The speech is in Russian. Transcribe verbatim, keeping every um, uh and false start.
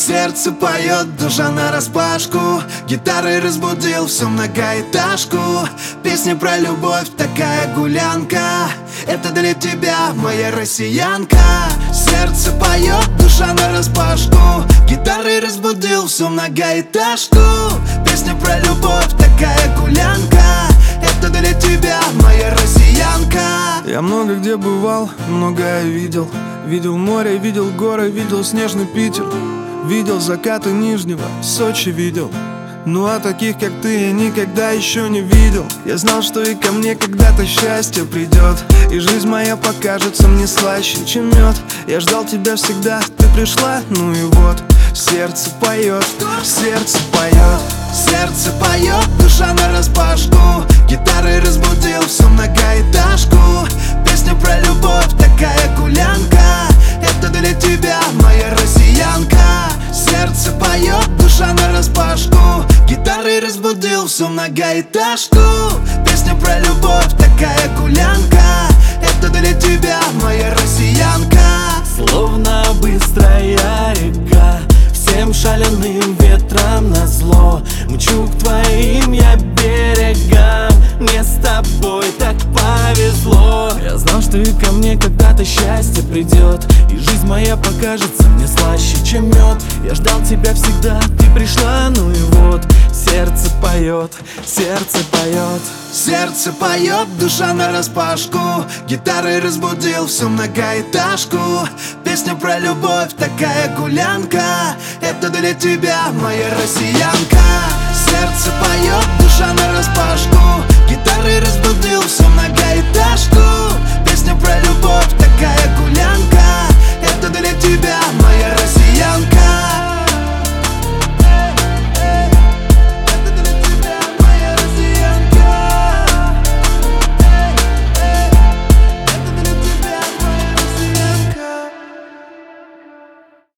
Сердце поет, душа нараспашку. Гитарой разбудил всю многоэтажку. Песня про любовь, такая гулянка. Это для тебя, моя россиянка. Сердце поет, душа нараспашку. Гитарой разбудил всю многоэтажку. Песня про любовь, такая гулянка. Это для тебя, моя россиянка. Я много где бывал, многое видел. Видел море, видел горы, видел снежный Питер. Видел закаты Нижнего, Сочи видел. Ну а таких, как ты, я никогда еще не видел. Я знал, что и ко мне когда-то счастье придет, и жизнь моя покажется мне слаще, чем мед. Я ждал тебя всегда, ты пришла, ну и вот. Сердце поет, сердце поет. Сердце поет, душа нараспашку. Гитарой разбудил всю многоэтажку. Песня про любовь, такая гулянка. Это для тебя, моя россиянка. Сердце поет, душа нараспашку. Гитарой разбудил всю многоэтажку. Песня про любовь, такая гулянка. Это для тебя, моя россиянка. Словно быстрая река, всем шаленым ветром назло, мчу к твоим я берегам. Мне с тобой так повезло. Я знал, что и ко мне когда-то счастье придет, и жизнь моя покажется мне слаще, чем мед. Я ждал тебя всегда, ты пришла, ну и вот. Сердце поет, сердце поет. Сердце поет, душа нараспашку. Гитарой разбудил всю многоэтажку. Песня про любовь, такая гулянка. Это для тебя, моя россиянка. Сердце поет, душа нараспашку. Гитарой разбудил всю многоэтажку.